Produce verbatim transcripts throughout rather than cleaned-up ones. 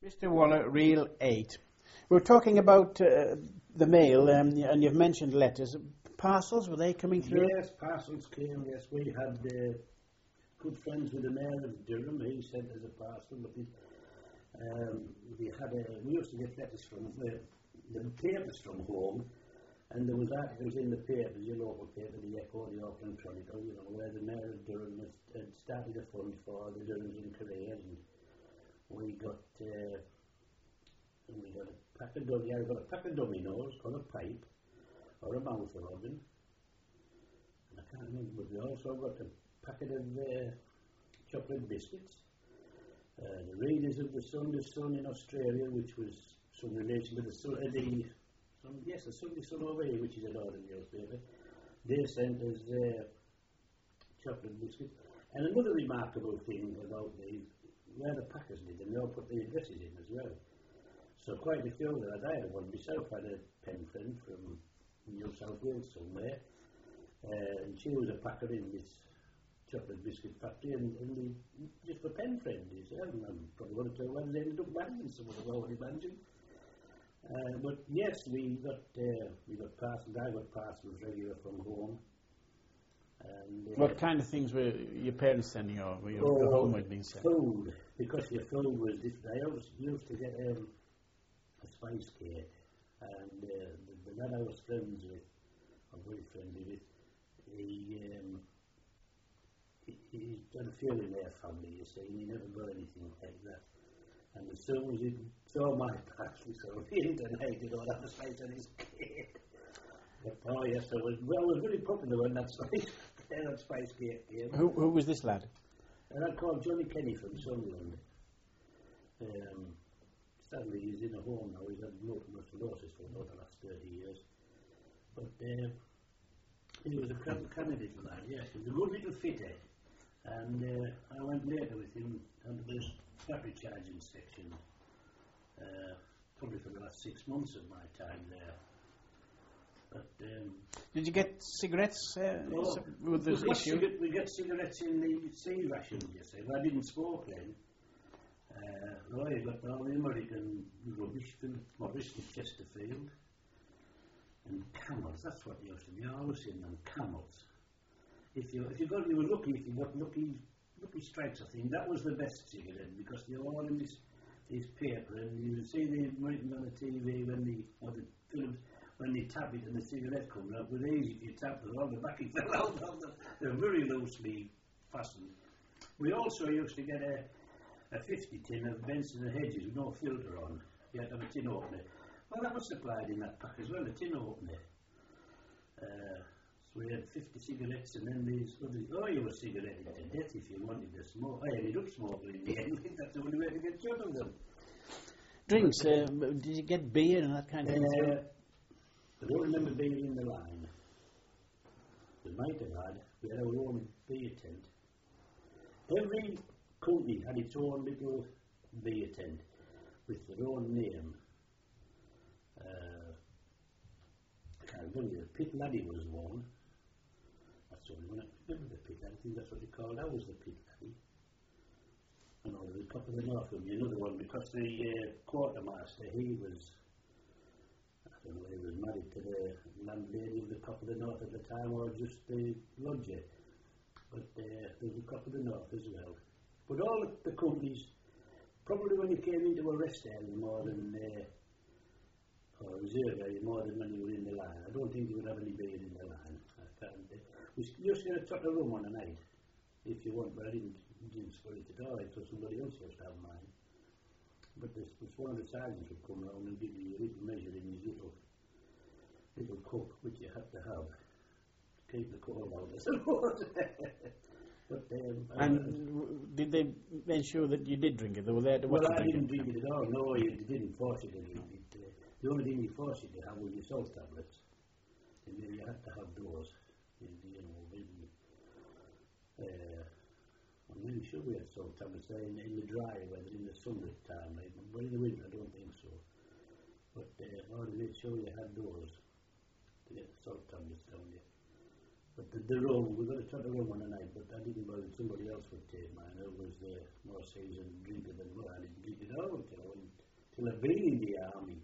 Mister Waller, Reel eight. We're talking about uh, the mail, um, and you've mentioned letters. Parcels, were they coming through? Yes, parcels came, yes. We had uh, good friends with the mayor of Durham. He sent us a parcel. But it, um, we had a, we used to get letters from the, the papers from home, and there was articles in the papers, your local paper, the Echo, the Auckland Chronicle, you know, where the mayor of Durham had, had started a fund for the Durhams in Korea, and we got uh, we got a pack of dum- yeah, we got a pack of dominoes or a pipe or a mouth organ, and I can't remember, but we also got a packet of uh, chocolate biscuits. Uh, the readers of the Sunday Sun in Australia, which was some relation to the Sun, uh, the some, yes, the Sunday Sun over here, which is a northern newspaper, they sent us uh, chocolate biscuits. And another remarkable thing about the where the packers did, and they all put the addresses in as well. So quite a few of them. I had one myself. I had a pen friend from New South Wales somewhere, uh, and she was a packer in this chocolate biscuit factory, and, and the, just a pen friend is, and I'm probably going to tell whether they ended up marrying someone, I would imagine. Uh, but yes, we got uh, we got parcels. I got parcels regular from home. And, uh, What kind of things were your parents sending, or were your, oh, your homework being sent? Food, because your food was different. I always used to get um, a spice cake, and uh, the, the lad I was friends with, or very friendly with, he, um, he, he had a few in their family, you see, and he never got anything like that. And as soon as he saw my parcel, so he intonated all that spice on his cake. But, oh yes, I was, well, I was very popular when that spice, that spice cake came. Who, who was this lad? And I called Johnny Kenny from Sunderland. Um, sadly, he's in a home now. He's had multiple sclerosis for about the last thirty years. But uh, he was a canny little lad, yes. He was a good little fitter. And uh, I went later with him under the battery charging section, uh, probably for the last six months of my time there. But, um, Did you get cigarettes uh, oh, with this we got issue? ciga- we got cigarettes in the sea rations, you see. But I didn't smoke then. Uh, oh, you got all the American rubbish, Philip Morris and Chesterfield. And Camels, that's what they used to be. I always seen them, Camels. If you if you got you were lucky if you got lucky lucky strikes, I think that was the best cigarette, because they were all in this this paper, and you would see them written on the T V when the or the films when they tap it and the cigarette comes out. With easy, if you tap them on the back, it fell out of them. They're very loosely fastened. We also used to get a a fifty tin of Benson and Hedges with no filter on. You had to have a tin opener. Well, that was supplied in that pack as well, a tin opener. Uh, So we had fifty cigarettes, and then these others, oh, you were cigaretted to death if you wanted to smoke. I ended up smoking in the end. That's the only way to get rid of them. Drinks, uh, did you get beer and that kind of thing? Uh, I don't remember being in the line. We might have had, we had our own beer tent. Every company had its own little beer tent with their own name. Uh, I can't remember, the Pit Laddie was one. That's the only one I remember, the Pit Laddie. I think that's what they called. That was the Pit Laddie. And over the top of the North would be another one, because the uh, quartermaster, he was, I don't know, he was married to the landlady of the Top of the North at the time, or just the lodger. But uh, there was the Top of the North as well. But all of the companies, probably when you came into a rest area more than, uh, or a reserve area more than when you were in the line. I don't think you would have any beer in the line. I can't. Uh, we used to get a tot of rum on a night, if you want, but I didn't, didn't swear it at all. I thought somebody else used to have mine. But this, this one of the sergeants would come round and give you a little measure in his little little cup, which you had to have to keep the cold out, I suppose. But, um, And uh, w- did they ensure that you did drink it? They were there to watch well, you I drink didn't it? drink it at all. No, you didn't force you to drink it. Uh, the only thing you forced you to have was your salt tablets. And you, you had to have those. You, you know, in, uh, I'm really sure we had salt tablets there in, in the dry weather, in the sunlit time. Like, but in the winter, I don't think so. But uh, I wanted to make sure you had those to get the salt tablets down there. But the, the rum, we got a tot of rum on a night, but I didn't bother. Somebody else would take mine. I was uh, more seasoned drinker than well. I didn't drink it all, you know. And people have been in the army.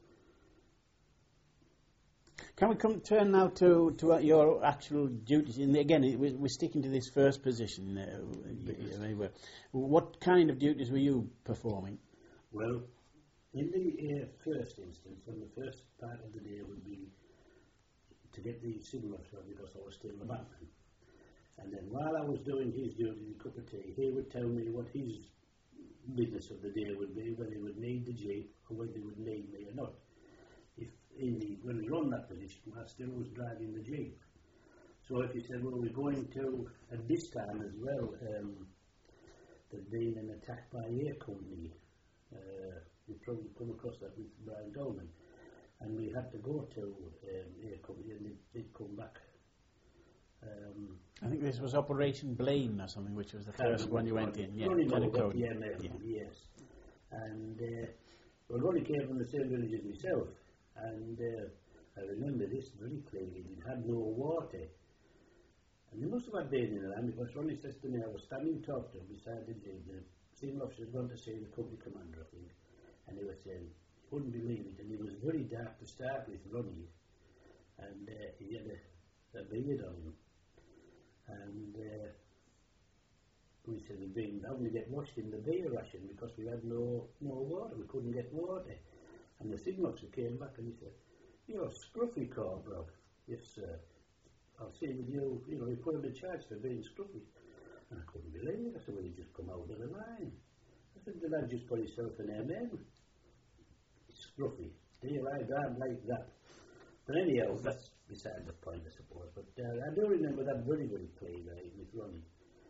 Can we come turn now to, to uh, your actual duties? And again, it, we're, we're sticking to this first position. Uh, Yes. anyway. What kind of duties were you performing? Well, in the uh, first instance, on the first part of the day would be to get the signal officer because I was still the backman. And then while I was doing his duty, the cup of tea, he would tell me what his business of the day would be, whether he would need the jeep or whether he would need me or not. If in the, when we were on that position, I still was driving the jeep. So if you said, well, we're going to, at this time as well, um, there'd been an attack by Air Company. Uh, we'd probably come across that with Brian Dolman. And we had to go to um, Air Company and they'd, they'd come back. Um, I think this was Operation Blaine or something, which was the first one you went in. Yeah, Ronnie Kennet Moore, Code. yeah, yeah, yes. And uh, well, Ronnie came from the same village as myself, and uh, I remember this very clearly. He had no water, and they must have had been in the land because Ronnie says to me, I was standing talking to him beside the jeep. The signal officer was going to see the company commander, I think, and he was saying, you wouldn't believe it, and it was very dark to start with, Ronnie, and uh, he had a, a beard on him. And uh, we said we'd been having to get washed in the beer ration because we had no no water, we couldn't get water. And the signal officer came back and he said, you're scruffy, Corporal. Yes, sir. I'll see with you, you know, you put him in charge for being scruffy. And I couldn't believe it. I said, well, he just come out of the line. I said, the lad just put himself an M M. Scruffy. Do you like that? Like that. But anyhow, that's beside the point, I suppose. But uh, I do remember that very, very clearly with Ronnie.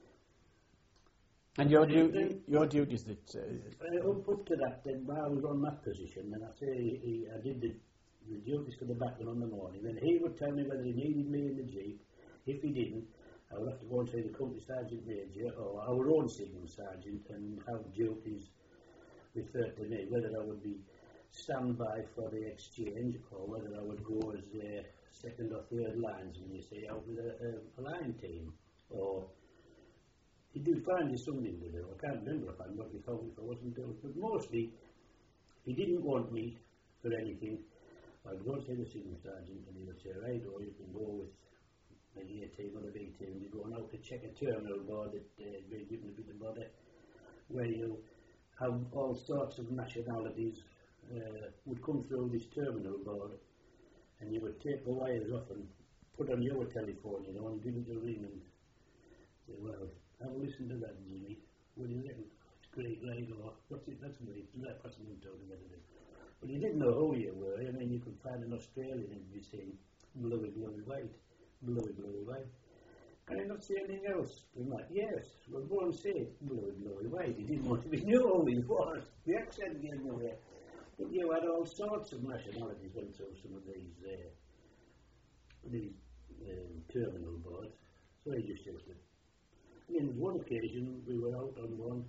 And your, And du- then- your duties that... Uh, Uh, up, up to that, then while I was on that position, then I say he, I did the, the duties for the backman on the morning. Then he would tell me whether he needed me in the jeep. If he didn't, I would have to go and see the company sergeant major or our own signal sergeant and have duties referred to me, whether I would be standby for the exchange or whether I would go as uh, second or third lines when you say out with a, a, a line team, or he did find you something to do. I can't remember if I what he found if I wasn't doing it, but mostly if he didn't want me for anything, I'd go and see the signal sergeant and he would say, right, or you can go with the A team or the B team. You're going out to check a terminal board that uh, been given a bit of bother, where you have all sorts of nationalities uh, would come through this terminal board, and you would take the wires off and put on your telephone, you know, and give it a ring and say, well, have a listen to that, Jimmy. What do you reckon? It's great, right? Or what's it? That's great. That person wouldn't tell me what it is. But you didn't know who you were. I mean, you could find an Australian and be saying, bluey, bluey, white, bluey, bluey, white. Can I not say anything else? I'm like, yes. Well, go and say it, bluey, bluey, white. He didn't want to be knew who he was. The accent gave him away. But you had all sorts of nationalities went through some of these uh, these um, terminal boards. So he just used to. I mean, one occasion we were out on one.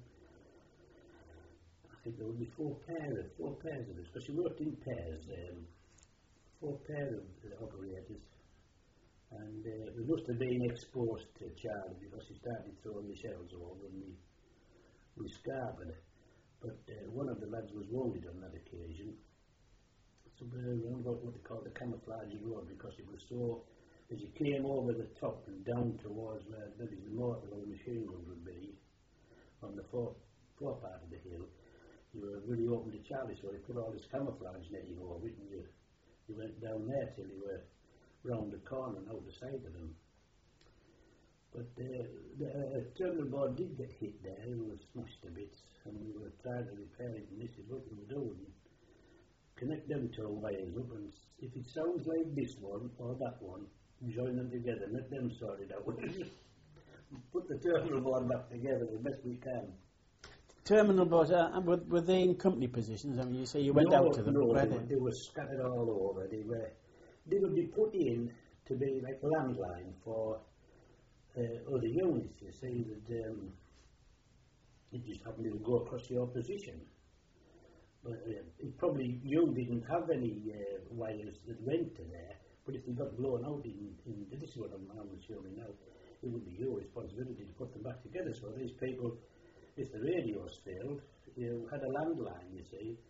I think there would be four pairs, four pairs of us, because you worked in pairs. Um, four pairs of uh, operators, and uh, we must have been exposed to Charlie because he started throwing the shells over and we we scarpered. But uh, one of the lads was wounded on that occasion. So we remember what they called the camouflage road because it was so, as you came over the top and down towards where maybe the mortar or the machine gun would be, on the fore, fore part of the hill, you were really open to Charlie, so they put all this camouflage netting over it, and you, you went down there till you were round the corner and out the side of them. But uh, the uh, terminal board did get hit there, it was smashed to bits, and we were trying to repair it, and this is what we were doing. Connect them two wires up, and if it sounds like this one or that one, join them together, let them sort it out. Put the terminal board back together the best we can. terminal boards, uh, were, were they in company positions? I mean, you say you went no, out to them. No, were they, they? were, they were scattered all over. They were, they would be put in to be like landline for uh, other units. You see that um, it just happened to go across your position. But uh, it probably you didn't have any uh, wires that went to there. But if they got blown out in, in this is what I'm, I'm assuming now, it would be your responsibility to put them back together. So these people, if the radios failed, you had a landline, you see,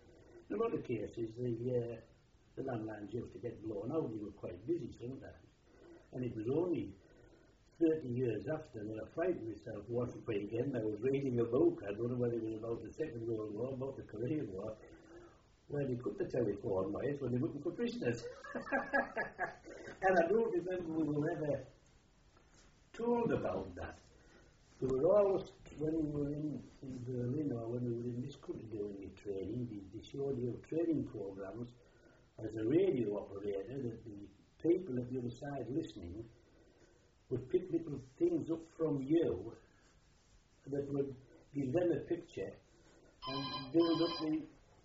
In a lot of cases, the, uh, the landlines used to get blown out. They were quite busy sometimes. And it was only thirty years after that I frightened myself one weekend. I was reading a book, I don't know whether it was about the Second World War, about the Korean War, where they cut the telephone wires when they were looking for prisoners. And I don't remember we were ever told about that. We were always, when we were in, in Berlin or when we were in this country doing the training, they, they showed you training programs as a radio operator that the people at the other side listening would pick little things up from you that would give them a picture and build up the...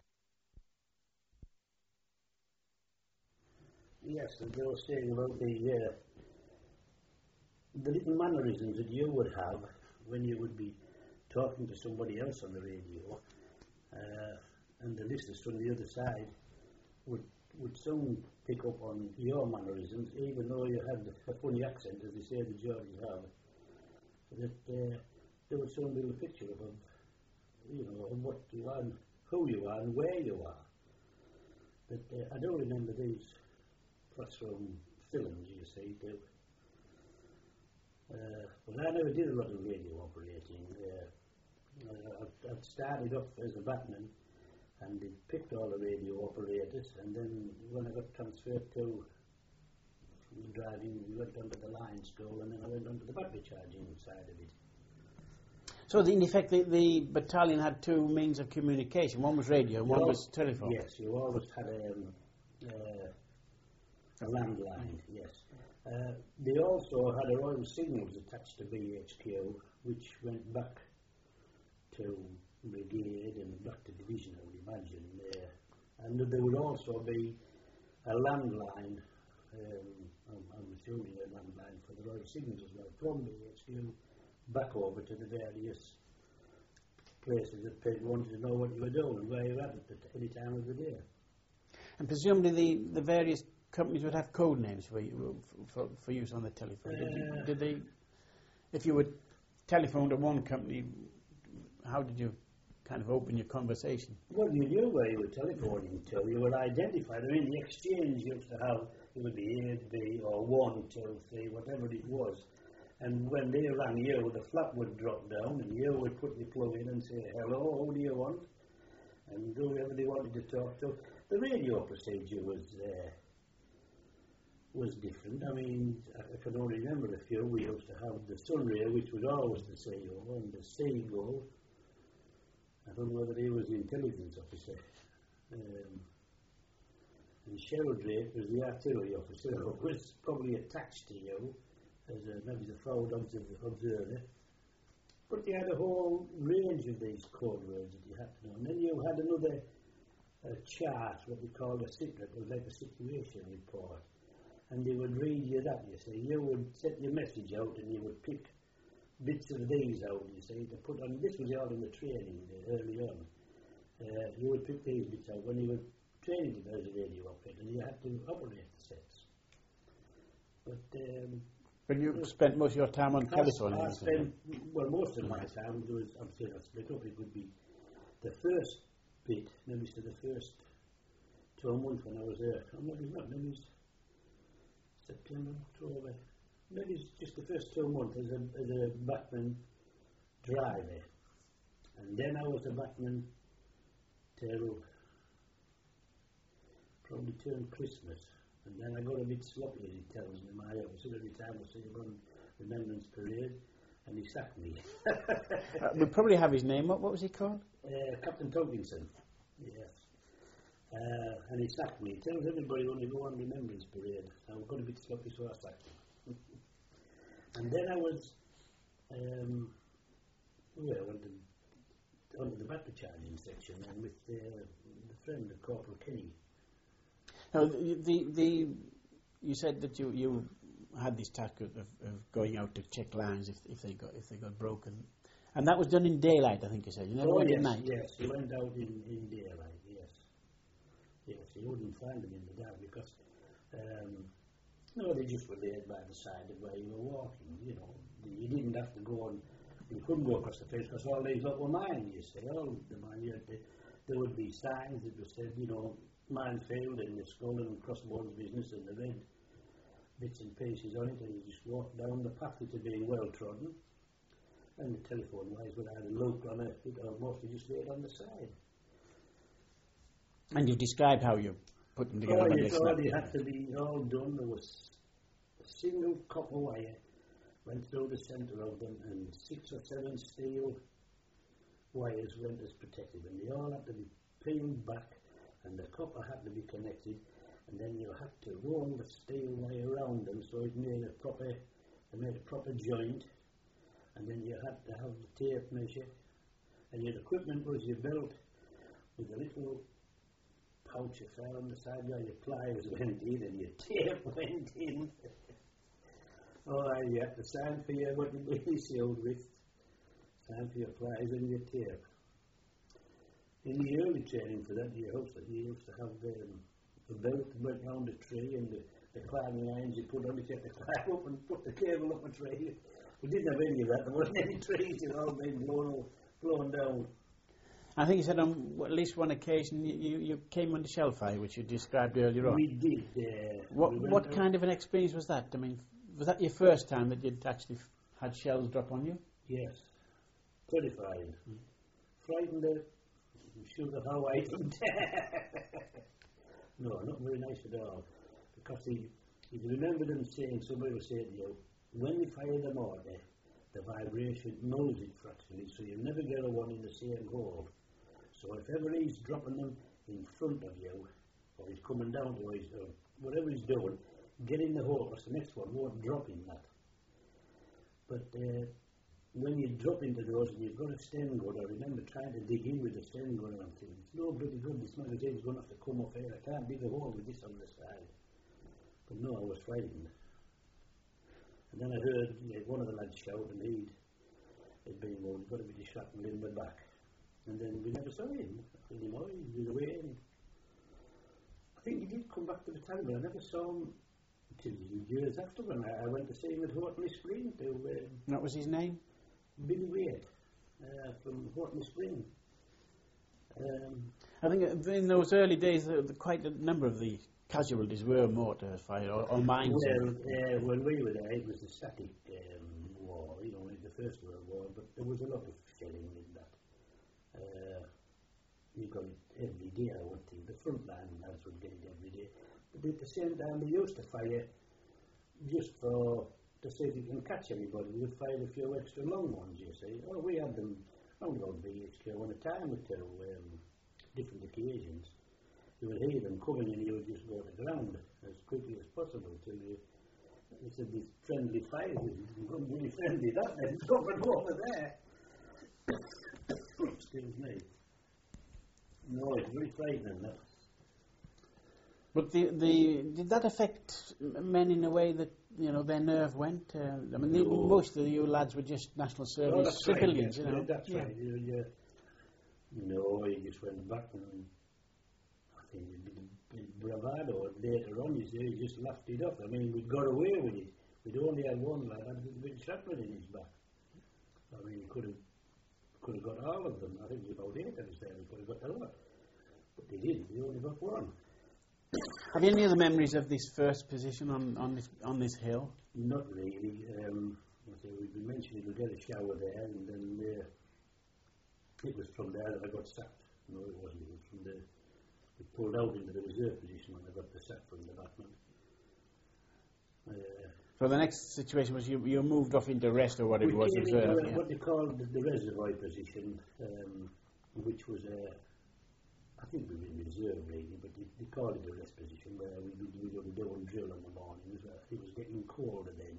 Yes, and they were saying about the, uh, the little mannerisms that you would have when you would be talking to somebody else on the radio, uh, and the listeners from the other side would would soon pick up on your mannerisms, even though you had a funny accent, as they say the Geordies have, that uh, they would soon build a picture of, you know, of what you are, and who you are, and where you are. But uh, I don't remember these classroom films, you see, too. Uh, well, I never did a lot of radio operating. Uh, uh, I'd, I'd started off as a batman, and they picked all the radio operators, and then when I got transferred to driving, we went on to the line school, and then I went on to the battery charging side of it. So the, in effect, the, the battalion had two means of communication. One was radio, and one Well, was telephone. Yes, you always had um, uh, a landline, yes. Uh, they also had a Royal Signals attached to B H Q, which went back to brigade and back to division, I would imagine. Uh, and there would also be a landline, um, I'm, I'm assuming a landline for the Royal Signals as well, from B H Q back over to the various places that people wanted to know what you were doing and where you were at at any time of the day. And presumably the, the various companies would have code names for you, for, for use on the telephone. Did, you, Uh, did they, if you would telephone to one company, how did you kind of open your conversation? Well, you knew where you were telephoning to. You were identified. I mean, the exchange used to have, it would be A, B, or one, two, three, whatever it was. And when they rang you, the flap would drop down, and you would put the plug in and say, hello, who do you want? And whoever they wanted to talk to. The radio procedure was uh, was different. I mean, I, I can only remember a few. We used to have the Sunray, which was always the C O, and the Seagull. I don't know whether he was the intelligence officer. Um, and Sheldrake was the artillery officer, who was probably attached to you as a, maybe the forward observer. But you had a whole range of these code words that you had to know. And then you had another uh, chart, what we called a SITREP, it was like a situation report. And they would read you that, you see. You would set your message out and you would pick bits of these out, you see, to put on. This was all in the training uh, early on. Uh, you would pick these bits out when you were training to as a radio operator, and you had to operate the sets. But um, But you spent most of your time on I, telephone. I spent, well, most of my time was, I'm saying I split up, it would be the first bit, maybe to the first two months when I was there, or maybe not, maybe it's September, October, maybe it's just the first two months as a, as a backman driver. And then I was a backman till probably turned Christmas. And then I got a bit sloppy, as he tells me, my officer, every time I see him on Remembrance Parade, and he sacked me. uh, we probably have his name. What, what was he called? Uh, Captain Tompkinson, yes. Uh, and he sacked me. He tells everybody when they go on Remembrance Parade. I got a bit sloppy, so I sacked him. And then I was, um, well, I went to, onto the battery charging section, and with uh, the friend of Corporal Kenny. Now, the, the, the you said that you, you had this task of, of going out to check lines if, if they got if they got broken, and that was done in daylight. I think you said you never oh, went yes, at night. Yes, you went out in, in daylight. Yes, yes, you wouldn't find them in the dark because um, no, they just were there by the side of where you were walking. You know, you didn't have to go on. You couldn't go across the place because all these lot were mine. You see, all the mine you had to there would be signs that were said, you know, minefield and the skull and crossbones business and the red bits and pieces on it, and you just walk down the path which had been well trodden, and the telephone wires would either loop on it or mostly just laid on the side. And you described how you put them together. Oh, when yes, they all snapped they together. had to be all done. There was a single copper wire went through the centre of them, and six or seven steel wires went as protective, and they all had to be peeled back, and the copper had to be connected, and then you had to roll the steel wire around them so it made a proper, it made a proper joint, and then you had to have the tape measure, and your equipment was your belt with a little pouch you found on the side where your pliers went in and your tape went in. Oh, you had to sign for your what you really sealed with, sign for your pliers and your tape. In the early training for that, you used to, you used to have um, the belt went round a tree, and the, the climbing lines you put on it, you had to climb up and put the cable up a tree. We didn't have any of that. There wasn't any trees, you know, being blown, blown down. I think you said on at least one occasion you, you, you came under shell fire, which you described earlier on. We did. Uh, What we what out. kind of an experience was that? I mean, was that your first time that you'd actually f- had shells drop on you? Yes. Terrifying. Mm. Frightened out. Sugar how I didn't. No, not very nice at all. Because he, if you remember them saying, somebody was saying to you, when you fire the mortar, the vibration knows it fractionally, so you never get a one in the same hole. So if ever he's dropping them in front of you, or he's coming down to you, or whatever he's doing, get in the hole, because the next one won't drop in that. But uh, when you drop into those and you've got a stem gun, I remember trying to dig in with the stem gun, and I'm thinking, it's no bloody good, this magazine's going to have to come off here, I can't dig a hole with this on the side. But no, I was frightened. And then I heard you know, one of the lads shout, and he'd, he'd been, well, he'd got a bit of shrapnel in the back. And then we never saw him anymore, he was away. And I think he did come back to the town, but I never saw him until years after when I, I went to see him at Horton Spring to... Uh, What was his name? Billy Wade, uh, from Horton Spring. Um, I think in those early days, uh, quite a number of the casualties were mortar fire or, or mines. well, uh, when we were there, it was the static um, war, you know, like the First World War, but there was a lot of shelling in that. Uh, you got it every day, I would think. The front line lads would get it every day. But at the same time, they used to fire just for... to see if you can catch anybody. We would fire a few extra long ones, you see. Oh, we had them round about B H Q on a time or two, um, different occasions. You would hear them coming and you would just go to the ground as quickly as possible till you... It's a this friendly fire. It wasn't really friendly, that then. It's over and over there. Excuse me. No, it's very frightening, that. But the, the did that affect men in a way that you know their nerve went? Uh, I mean, the, No. most of you lads were just national service Oh, that's civilians, right, you know. yeah, that's yeah. right. You, you, no, you just went back and I think a bit, bit bravado. Later on, you see, he just laughed it off. I mean, we got away with it. We'd only had one lad had a bit of shrapnel in his back. I mean, he could have could have got all of them. I think it was about eight of us there. We could have got a lot, but they didn't. We only got one. Have you any other memories of this first position on, on this on this hill? Not really. Um, we mentioned we'd get a shower there, and then uh, it was from there that I got sacked. No, it wasn't. It was from the... We pulled out into the reserve position when I got the sack from the batman. Uh, So the next situation was you you moved off into rest or whatever it we was, came reserve. into Yeah. what they called the, the reservoir position, um, which was a... I think we were in reserve really, but they, they called it a rest position where we would we would do a drill in the mornings. Uh, it was getting colder then.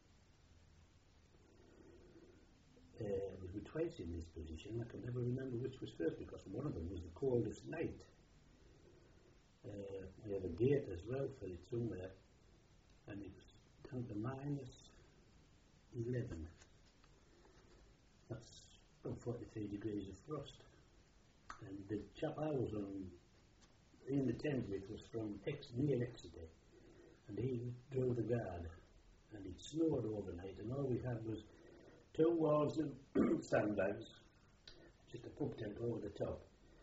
Uh, we were twice in this position. I can never remember which was first because one of them was the coldest night. Uh, we had a gate as well for it somewhere, and it was down to minus eleven. That's about forty-three degrees of frost. And the chap I was on in the tent with was from Ex- near Exeter, and he drove the guard, and it snowed overnight, and all we had was two walls of sandbags, just a pub tent over the top,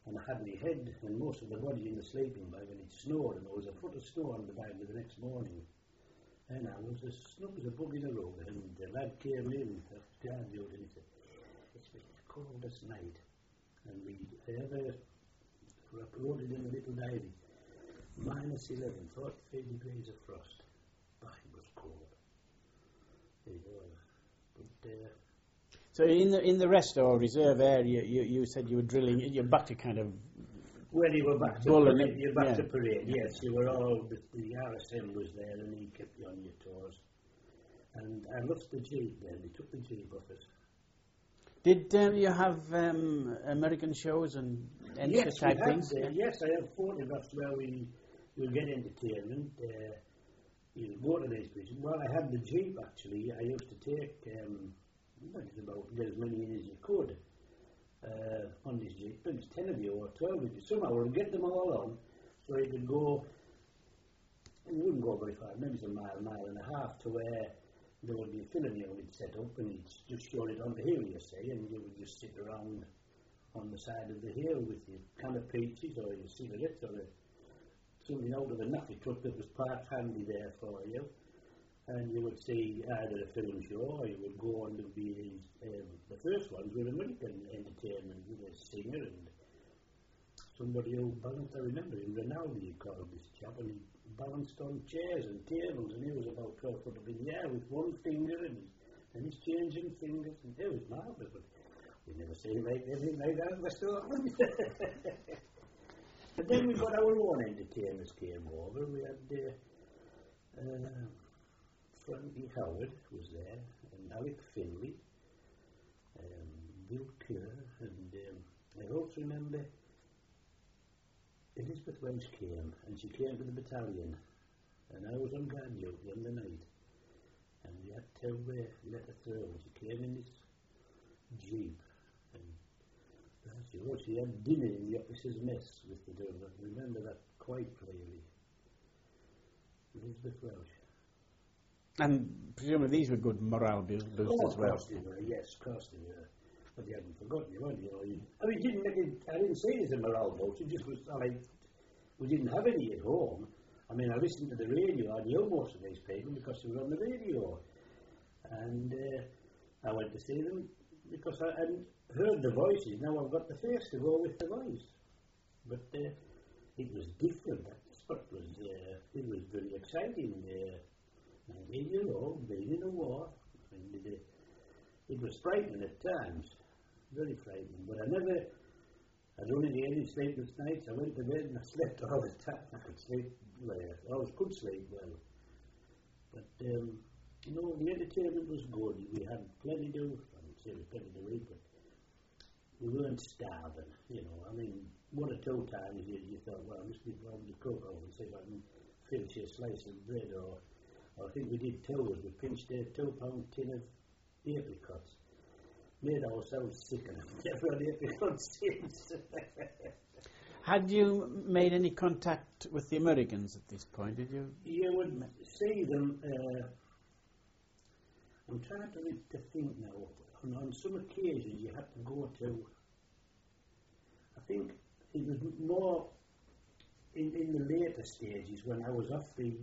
and I had my head and most of the body in the sleeping bag, and it snowed, and there was a foot of snow on the bag the next morning. And I was as snug as a bug in a rug, and the lad came in, the guard out, and he said, "It's been the coldest night." And we ever wrote it in the little diary. Minus eleven, forty-three degrees of frost. Bah, it was cold. It was. But, uh, So in the in the rest or reserve area, you, you said you were drilling. You're back to kind of. Well, you were back to Bull parade. and- You were back yeah. to parade. Yes, you were all. The, the R S M was there, and he kept you on your toes. And I lost the jeep then. They took the jeep off us. Did um, you have um, American shows and and Yes, type we had, things? uh, Yeah. yes, I have photographs where we we get entertainment. Uh, you go to these places. Well, I had the jeep actually. I used to take. Um, well, it's about get as many in as you could. Uh, on this jeep, there's ten of you or twelve of you. Somehow we'll get them all on, so you could go. You wouldn't go very far, maybe it's a mile, mile and a half, to where there would be a film unit set up, and he'd just show it on the hill, you see, and you would just sit around on the side of the hill with your can of peaches or your cigarettes or a, something out of a naffy truck that was parked handy there for you. And you would see either a film show, or you would go on to be these, um, the first ones were American entertainment with a singer and somebody who balanced, I remember him, Ronaldo he called this chap, and he balanced on chairs and tables, and he was about twelve foot up in the air with one finger, and, he, and he's changing fingers, and it was marvellous, but we never seen like anything like that in the store. But then we got our own entertainers came over. We had uh, uh, Frankie Howard was there, and Alec Finley, um, Bill Kerr, and um, I also remember Elizabeth Welsh came, and she came to the battalion, and I was on guard duty on the night, and we had to uh, let her through, and she came in this jeep, and uh, she, was, she had dinner in the officers' mess with the door. I remember that quite clearly. Elizabeth Welsh. And presumably these were good morale boosts Oh, as of well. course they were, yes, of course they were. But they hadn't forgotten you, weren't you? You know, I mean, it didn't make it, I didn't say it as a morale boost, it just was like, we didn't have any at home. I mean, I listened to the radio, I knew most of these people because they were on the radio. And uh, I went to see them because I hadn't heard the voices, now I've got the face to go with the voice. But uh, it was different, that's what was, uh, it was very exciting. Uh, nineteen year old, being in a war, and it, uh, it was frightening at times, very frightening, but I never, I don't get any sleepless nights. I went to bed and I slept all the time. I could sleep well, I always could sleep well. But, um, you know, the entertainment was good. We had plenty to, I would say we plenty to eat, but we weren't starving, you know. I mean, one or two times you, you thought, well, I'm just going to the cook over and see if I can finish a slice of bread, or I think we did two, we pinched a two pound tin of apricots. Made ourselves sick and I've never had apricots since. Had you made any contact with the Americans at this point, did you? You would see them, uh, I'm trying to, to think now, on, on some occasions you had to go to, I think it was more in, in the later stages when I was off the,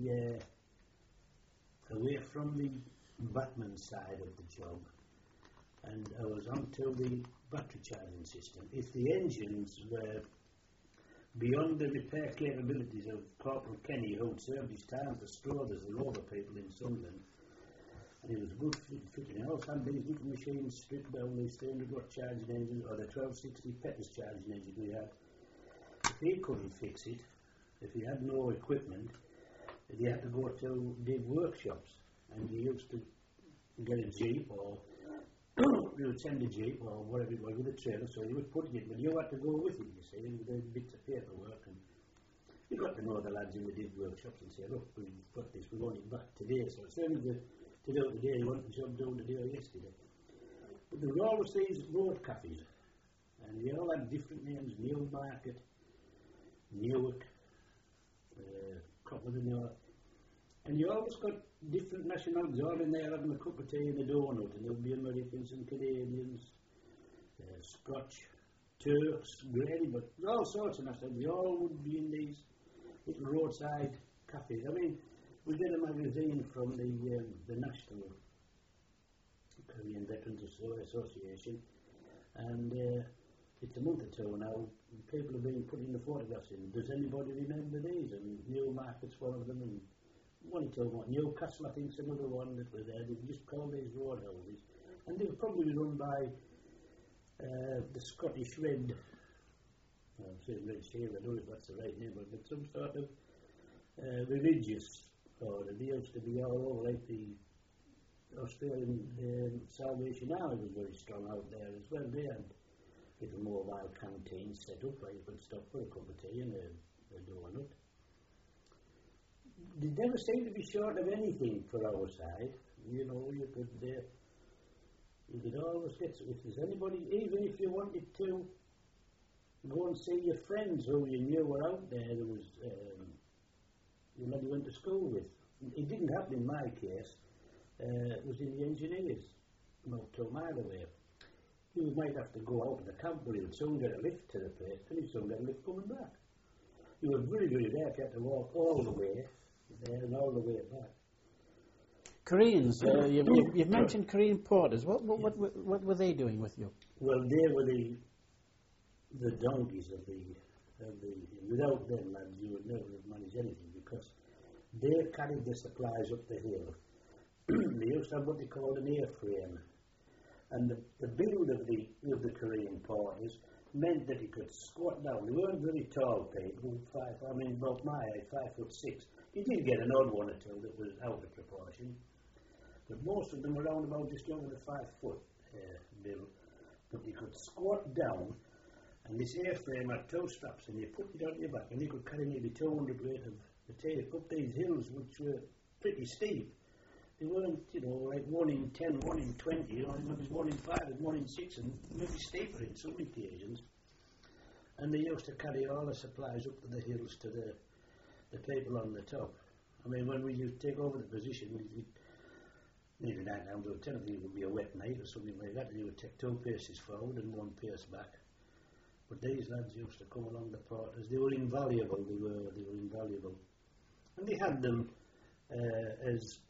uh, away from the Batman side of the job, and I was onto the battery charging system. If the engines were beyond the repair capabilities of Corporal Kenny, who had served his time for Strothers, the rover people in Sunderland, and he was good fit, fitting. I also had these little machines stripped down, these three hundred watt charging engines, or the twelve sixty Pettis charging engine we had. If he couldn't fix it, if he had no equipment, he had to go to dig workshops, and he used to get a jeep, or we would send a jeep or whatever it was with a trailer, so he would put it in, but you had to go with it, you see, with the bits of paperwork, and you got to know the lads in the dig workshops and say, look, we've got this, we want it back today, so it's only the, to do it today, you want the job done today or yesterday. But there were always these road cafes, and they all had different names: Newmarket, Newark, uh, Copper the North. And you always got different nationalities all in there having a cup of tea and a donut, and there'll be Americans and Canadians, uh, Scotch, Turks, Grady, but all sorts of nationalities. We all would be in these little roadside cafes. I mean, we get a magazine from the um, the National Korean Veterans Association, and uh, it's a month or two now. People have been putting the photographs in. Does anybody remember these? And Newmarket's one of them, and one or two more. Newcastle, I think, is another one that were there. They just called these roadhouses, and they were probably run by uh, the Scottish Red. Well, I'm saying Red Shield. I don't know if that's the right name, but some sort of uh, religious order. They used to be all over, like the Australian um, Salvation Army was very strong out there as well. They had little mobile canteens set up where you could stop for a cup of tea and a, a donut. They never seemed to be short of anything for our side. You know, you could uh, you could always get, if there's anybody, even if you wanted to go and see your friends who you knew were out there, there was um, you know, you went to school with. It didn't happen in my case. Uh, it was in the engineers, about two mile away. You might have to go out of the camp, but you would soon get a lift to the place, and you'd soon get a lift coming back. You were very, very there. You had to walk all the way there and all the way back. Koreans, uh, you've, you've, you've mentioned Korean porters. What, what, what, what, what were they doing with you? Well, they were the the donkeys of the of the. Without them, lads, you would never have managed anything because they carried the supplies up the hill. They used to have what they called an airframe. And the, the build of the of the Korean porters meant that he could squat down. They weren't very tall people, five, I mean, about my age, five foot six. You did get an odd one or two that was out of proportion, but most of them were around about just over the five foot uh, build. But you could squat down, and this airframe had two straps, and you put it on your back, and you could carry maybe two hundred weight of potato up these hills, which were pretty steep. They weren't, you know, like one in ten, one in twenty, you know, it was one in five and one in six, and maybe steeper in some occasions. And they used to carry all the supplies up to the hills to the the people on the top. I mean, when we used to take over the position, we nearly nine down to ten, I think it would be a wet night or something like that, and you would take two paces forward and one pace back. But these lads used to come along the porters. They were invaluable, they were, they were invaluable. And they had them uh, as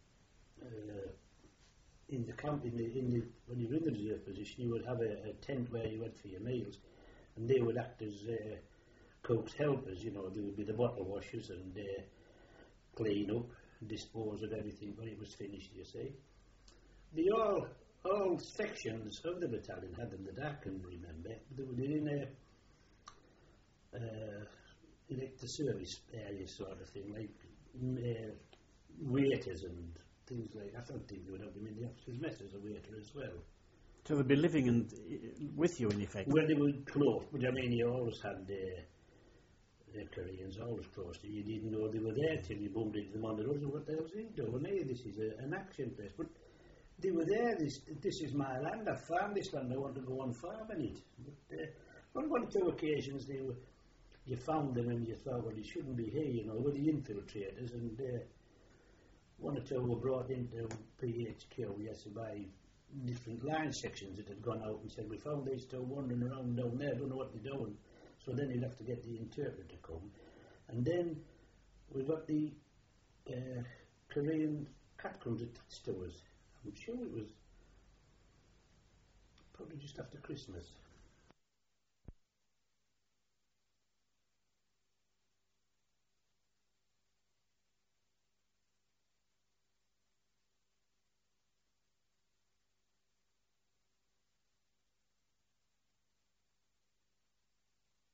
Uh, in the camp, in the, in the, when you were in the reserve position, you would have a, a tent where you went for your meals, and they would act as uh, cook's helpers. You know, they would be the bottle washers and uh, clean up, dispose of everything when it was finished. You see, the all all sections of the battalion had them that I can remember. They were in a uh, elected service area sort of thing, like uh, waiters and things like that. I don't think they would have them in the officers' mess as a waiter as well. So they'd be living in, with you in effect? Well, they were close, but I mean, you always had uh, the Koreans always close to you. You didn't know they were there till you bumped into them on the road. What the hell's he doing here? This is a, an action place. But they were there. This this is my land. I farmed this land. I want to go on farming it. But uh, on one or two occasions, they were, you found them and you thought, well, you shouldn't be here, you know, with the infiltrators. And uh, one or two were brought into P H Q, yes, by different line sections that had gone out and said, we found these two wandering around down there, don't know what they're doing. So then you'd have to get the interpreter to come. And then we got the uh, Korean catcombs attached to us. I'm sure it was probably just after Christmas.